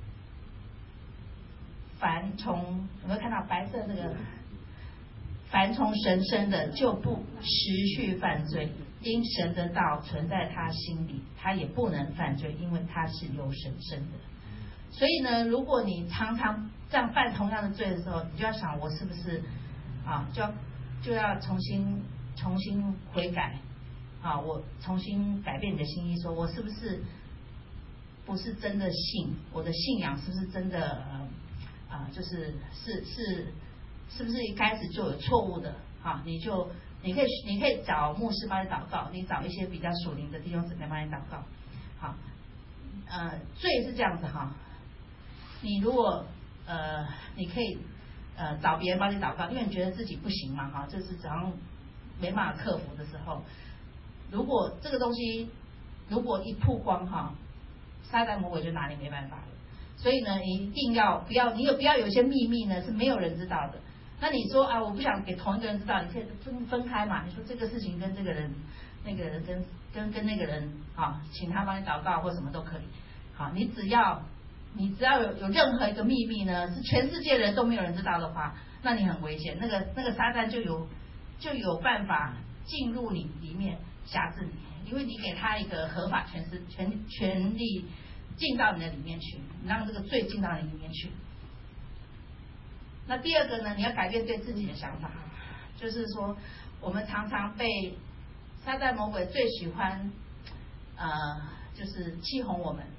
凡从有没有看到白色这个？凡从神生的就不持续犯罪，因神的道存在他心里，他也不能犯罪，因为他是由神生的。所以呢，如果你常常这样犯同样的罪的时候，你就要想我是不是啊，就要就要重新重新悔改啊，我重新改变你的心意，说我是不是不是真的信，我的信仰是不是真的呃啊，就是是是是不是一开始就有错误的啊？你就你可以你可以找牧师帮你祷告，你找一些比较属灵的弟兄姊妹帮你祷告，好，呃，罪是这样子哈。你如果呃，你可以呃找别人帮你祷告，因为你觉得自己不行嘛，哈，就是早上没办法克服的时候，如果这个东西如果一曝光哈，撒旦魔鬼就拿你没办法了。所以呢，你一定要不要，你有不要有一些秘密呢是没有人知道的。那你说啊，我不想给同一个人知道，你可以分分开嘛。你说这个事情跟这个人，那个人跟跟跟那个人啊，请他帮你祷告或什么都可以。好，你只要。你只要有有任何一个秘密呢，是全世界人都没有人知道的话，那你很危险。那个那个撒旦就有就有办法进入你里面辖制你，因为你给他一个合法权势权权力进到你的里面去，你让这个罪进到你里面去。那第二个呢，你要改变对自己的想法，就是说我们常常被撒旦魔鬼最喜欢呃就是欺哄我们。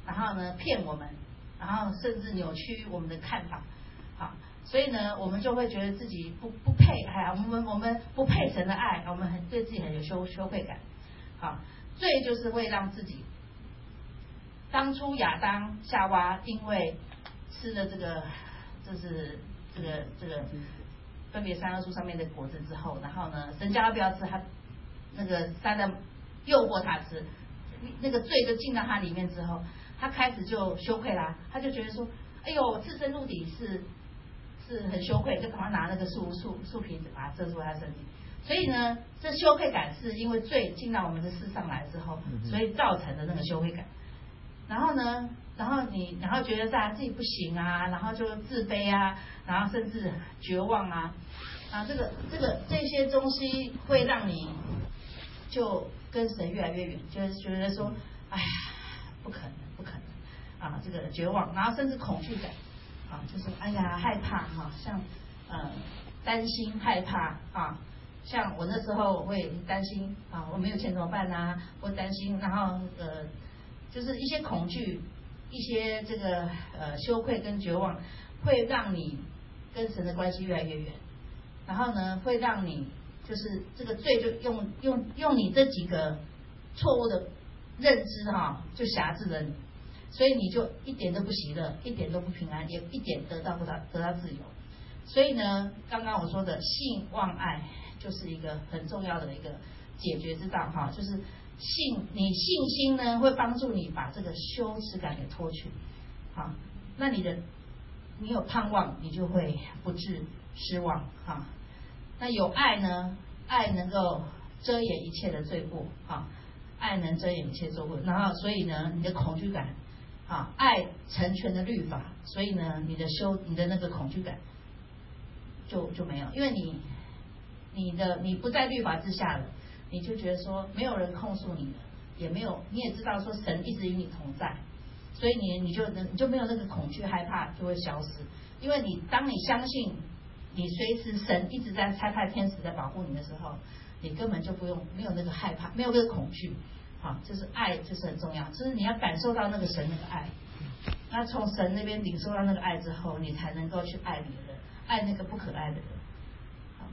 然后呢骗我们，然后甚至扭曲我们的看法，好，所以呢我们就会觉得自己不不配，哎呀，我们我们不配神的爱，我们很对自己很有羞羞愧感，好，罪就是会让自己，当初亚当夏娃因为吃了这个就是这个这个分别善恶树上面的果子之后，然后呢神叫他不要吃，他那个撒旦诱惑他吃，那个罪就进到他里面之后，他开始就羞愧啦，他就觉得说，哎呦，自身入底是是很羞愧，就赶快拿那个树树树皮子把它遮住他身体。所以呢，这羞愧感是因为罪进到我们的世上来之后，所以造成的那个羞愧感。然后呢，然后你然后觉得大家自己不行啊，然后就自卑啊，然后甚至绝望啊，啊，这个这个这些东西会让你就跟神越来越远，就是觉得说，哎呀，不可能，不可能啊，这个绝望，然后甚至恐惧感啊，就是哎呀害怕哈、啊，像呃担心害怕啊，像我那时候我会担心啊，我没有钱怎么办啊，或担心，然后呃就是一些恐惧，一些这个呃羞愧跟绝望，会让你跟神的关系越来越远，然后呢会让你。就是这个罪就用用用你这几个错误的认知哈、啊，就辖制了你，所以你就一点都不喜乐，一点都不平安，也一点得到不到得到自由。所以呢，刚刚我说的信望爱就是一个很重要的一个解决之道哈、啊，就是信你信心呢会帮助你把这个羞耻感给脱去，好，那你的你有盼望，你就会不致失望哈。啊那有爱呢？爱能够遮掩一切的罪过，啊，爱能遮掩一切罪过。然后，所以呢，你的恐惧感，啊，爱成全的律法，所以呢，你的羞，你的那个恐惧感就就没有，因为你你的你不在律法之下了，你就觉得说没有人控诉你了，也没有，你也知道说神一直与你同在，所以你你就你就没有那个恐惧害怕就会消失，因为你当你相信。你随时神一直在差派天使在保护你的时候，你根本就不用没有那个害怕，没有那个恐惧，好，就是爱就是很重要，就是你要感受到那个神那个爱，那从神那边领受到那个爱之后，你才能够去爱别人，爱那个不可爱的人。好，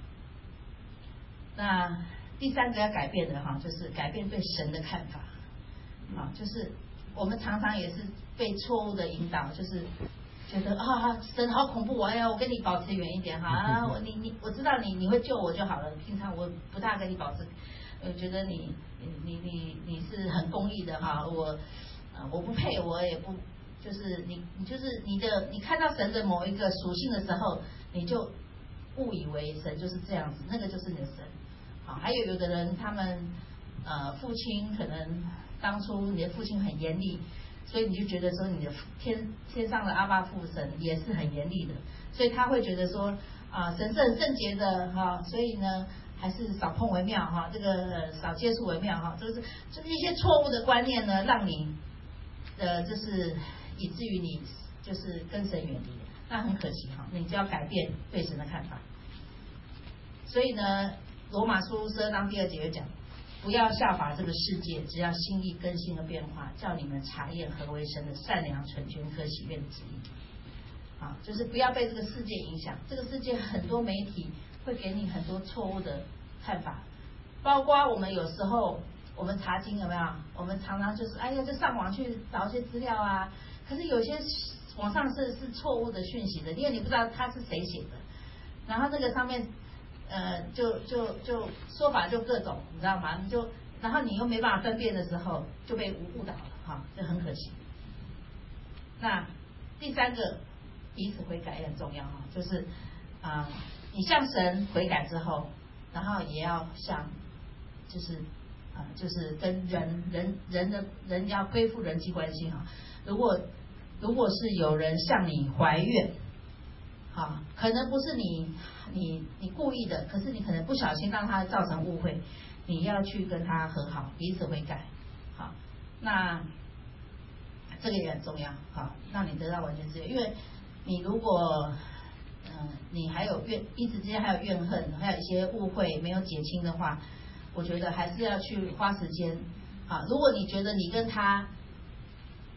那第三个要改变的哈，就是改变对神的看法，好，就是我们常常也是被错误的引导，就是。觉得啊，神好恐怖！哎呀，我跟你保持远一点哈啊！我你你，我知道你你会救我就好了。平常我不大跟你保持，我觉得你你你你是很公义的哈。我啊我不配，我也不就是你你就是你的，你看到神的某一个属性的时候，你就误以为神就是这样子，那个就是你的神。好，还有有的人他们呃父亲可能当初你的父亲很严厉。所以你就觉得说你的天天上的阿爸父神也是很严厉的，所以他会觉得说啊神是很圣洁的哈、啊，所以呢还是少碰为妙哈、啊，这个少接触为妙哈、啊，就是就是一些错误的观念呢，让你呃就是以至于你就是跟神远离，那很可惜哈、啊，你就要改变对神的看法。所以呢，罗马书十二章第二节讲。不要效法这个世界，只要心意更新的变化，叫你们查验何为神的善良、纯全、可喜悦的旨意。啊，就是不要被这个世界影响。这个世界很多媒体会给你很多错误的看法，包括我们有时候我们查经有没有？我们常常就是哎呀，就上网去找一些资料啊。可是有些网上是是错误的讯息的，因为你不知道它是谁写的，然后那个上面。呃，就就就说法就各种，你知道吗？你就然后你又没办法分辨的时候，就被误导了哈，这很可惜。那第三个彼此悔改也很重要哈，就是啊、呃，你向神悔改之后，然后也要向就是啊、呃，就是跟人人人的人要恢复人际关系哈。如果如果是有人向你怀怨。好，可能不是你你你故意的，可是你可能不小心让他造成误会，你要去跟他和好，彼此悔改。好，那这个也很重要，好，让你得到完全自由。因为你如果嗯、呃、你还有怨，彼此之间还有怨恨，还有一些误会没有解清的话，我觉得还是要去花时间。好，如果你觉得你跟他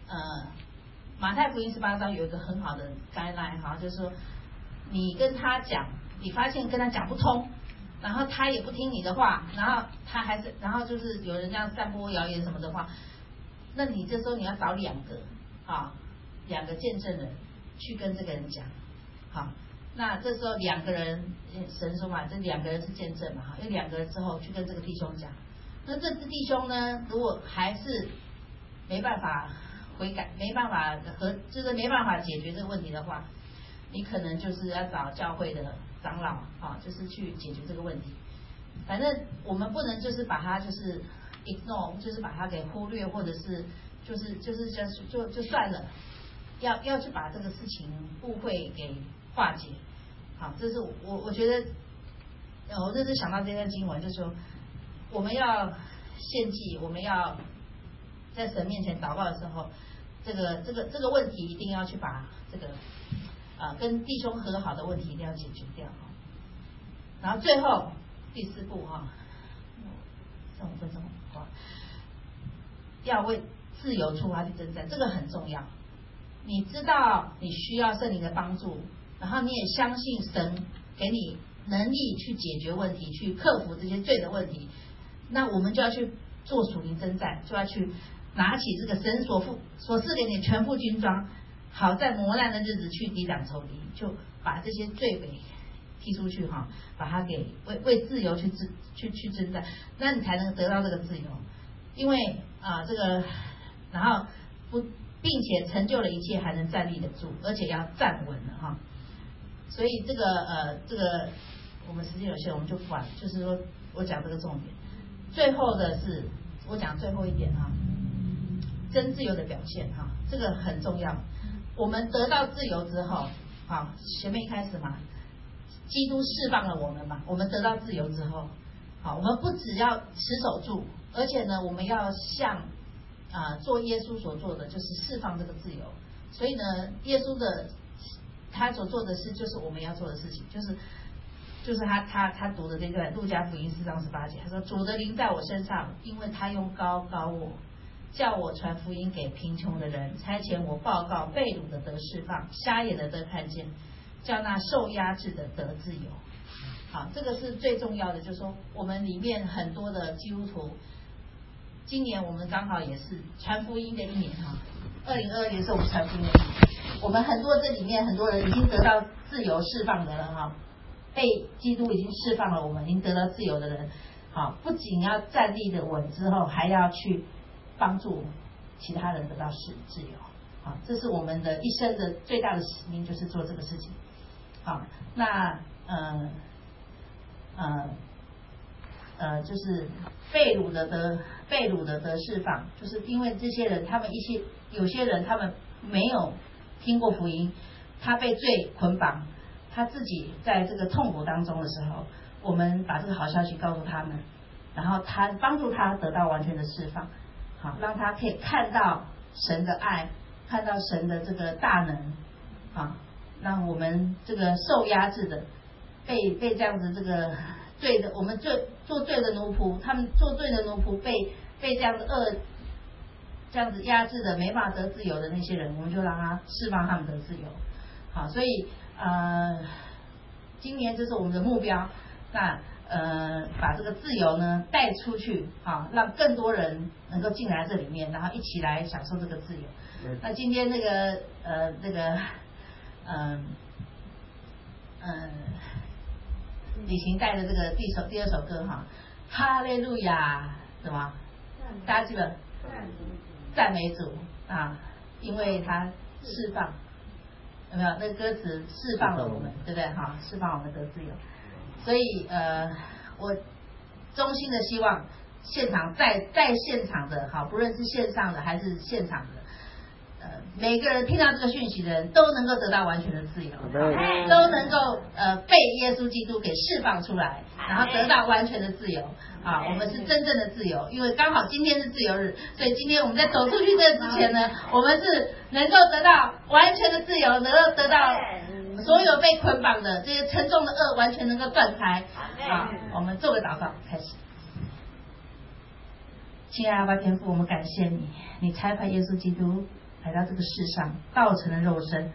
呃，马太福音十八章有一个很好的 guideline 哈，就是说你跟他讲，你发现跟他讲不通，然后他也不听你的话，然后他还是，然后就是有人这样散播谣言什么的话，那你这时候你要找两个啊，两个见证人去跟这个人讲，好。那这时候两个人，神说嘛，这两个人是见证嘛，哈，有两个人之后去跟这个弟兄讲，那这只弟兄呢，如果还是没办法悔改，没办法和就是没办法解决这个问题的话，你可能就是要找教会的长老啊，就是去解决这个问题。反正我们不能就是把它就是 ignore， 就是把它给忽略，或者是就是就是就就就算了，要要去把这个事情误会给化解。好，这是我我觉得，呃，我这次想到这段经文，就是说我们要献祭，我们要在神面前祷告的时候，这个这个这个问题一定要去把这个啊、呃、跟弟兄和好的问题一定要解决掉。然后最后第四步哈，剩五分钟啊，要为自由出发去征战，这个很重要。你知道你需要圣灵的帮助。然后你也相信神给你能力去解决问题，去克服这些罪的问题，那我们就要去做属灵征战，就要去拿起这个神所赋所赐给你全副军装，好在磨难的日子去抵挡仇敌，就把这些罪给踢出去哈，把它给为为自由去去去征战，那你才能得到这个自由。因为啊、呃、这个，然后不并且成就了一切，还能站立得住，而且要站稳了哈。所以这个呃，这个我们时间有限，我们就不管，就是说我讲这个重点。最后的是我讲最后一点哈，真自由的表现哈，这个很重要。我们得到自由之后，好，前面一开始嘛，基督释放了我们嘛，我们得到自由之后，好，我们不只要持守住，而且呢，我们要像啊、呃、做耶稣所做的，就是释放这个自由。所以呢，耶稣的。他所做的事就是我们要做的事情，就是就是他他他读的这段路加福音四章十八节，他说主的灵在我身上，因为他用膏膏我，叫我传福音给贫穷的人，差遣我报告被掳的得释放，瞎眼的得看见，叫那受压制的得自由。好，这个是最重要的，就是说我们里面很多的基督徒，今年我们刚好也是传福音的一年哈，二零二二年是我们传福音的一年。我们很多这里面很多人已经得到自由释放的了哈，被基督已经释放了，我们已经得到自由的人，好，不仅要站立的稳之后，还要去帮助其他人得到自自由，好，这是我们的一生的最大的使命，就是做这个事情。好，那呃呃呃，就是被掳的得被掳的得释放，就是因为这些人，他们一些有些人他们没有。听过福音，他被罪捆绑，他自己在这个痛苦当中的时候，我们把这个好消息告诉他们，然后他帮助他得到完全的释放，好，让他可以看到神的爱，看到神的这个大能，啊，让我们这个受压制的，被被这样子这个罪的，我们罪做罪的奴仆，他们做罪的奴仆被被这样的恶。这样子压制的没法得自由的那些人，我们就让他释放他们得自由。好，所以呃，今年这是我们的目标。那呃，把这个自由呢带出去，啊，让更多人能够进来这里面，然后一起来享受这个自由。那今天那个呃那个嗯嗯、呃呃，李行带的这个第首第二首歌哈，哈利路亚，什么？大家记得？赞美主啊，因为他释放，有没有那个歌词释放了我们，对不对哈？释放我们得自由。所以呃，我衷心的希望现场在在现场的哈，不论是线上的还是现场的，呃，每个人听到这个讯息的人都能够得到完全的自由，都能够呃被耶稣基督给释放出来，然后得到完全的自由。啊，我们是真正的自由，因为刚好今天是自由日，所以今天我们在走出去这之前呢，我们是能够得到完全的自由，能够得到所有被捆绑的这些沉重的恶完全能够断开。啊，我们做个祷告开始。亲爱的阿爸天父，我们感谢你，你差派耶稣基督来到这个世上，道成了肉身，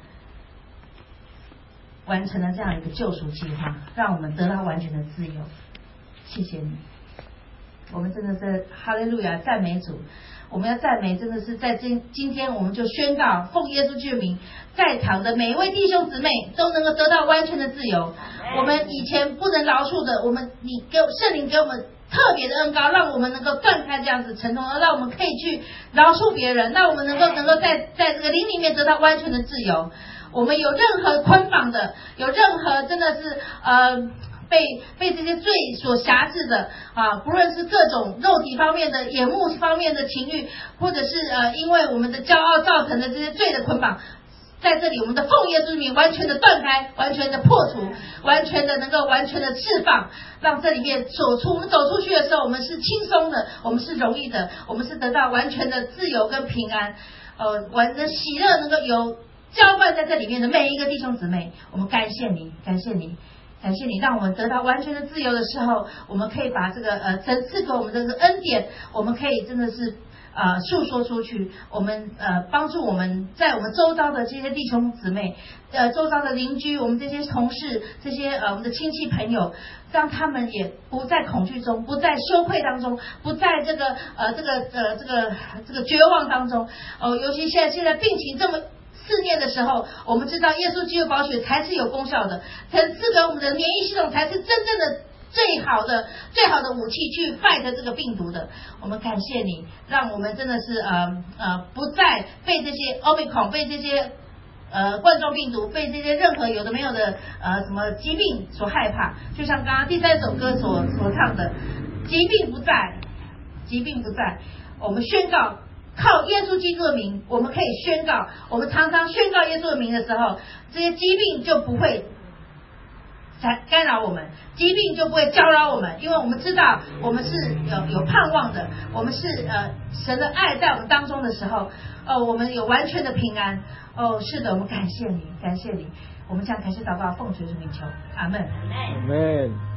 完成了这样一个救赎计划，让我们得到完全的自由。谢谢你，我们真的是哈利路亚，赞美主。我们要赞美，真的是在今今天，我们就宣告，奉耶稣基督的名，在场的每一位弟兄姊妹都能够得到完全的自由。我们以前不能饶恕的，我们你给圣灵给我们特别的恩膏，让我们能够断开这样子沉重，而让我们可以去饶恕别人，让我们能够能够在在这个灵里面得到完全的自由。我们有任何捆绑的，有任何真的是呃。被被这些罪所辖制的啊，不论是各种肉体方面的、眼目方面的情欲，或者是呃因为我们的骄傲造成的这些罪的捆绑，在这里我们的奉耶稣名完全的断开，完全的破除，完全的能够完全的释放，让这里面走出我们走出去的时候，我们是轻松的，我们是容易的，我们是得到完全的自由跟平安，呃，完的喜乐能够有浇灌在这里面的每一个弟兄姊妹，我们感谢你，感谢你。感谢你，让我们得到完全的自由的时候，我们可以把这个呃神赐给我们的这个恩典，我们可以真的是呃诉说出去，我们呃帮助我们在我们周遭的这些弟兄姊妹，呃周遭的邻居，我们这些同事，这些呃我们的亲戚朋友，让他们也不在恐惧中，不在羞愧当中，不在这个呃这个呃这个这个绝望当中，哦、呃，尤其现在现在病情这么肆虐的时候，我们知道耶稣基督宝血才是有功效的，才赐给我们的免疫系统才是真正的最好的最好的武器去 fight 这个病毒的。我们感谢你，让我们真的是呃呃不再被这些 Omicron 被这些呃冠状病毒被这些任何有的没有的呃什么疾病所害怕。就像刚刚第三首歌所所唱的，疾病不在，疾病不在，我们宣告。靠耶稣基督的名，我们可以宣告，我们常常宣告耶稣的名的时候，这些疾病就不会干扰我们，疾病就不会搅扰我们，因为我们知道我们是有有盼望的，我们是呃神的爱在我们当中的时候，哦，我们有完全的平安。哦，是的，我们感谢你，感谢你，我们将感谢祷告，奉主耶稣名求，阿门， 阿门。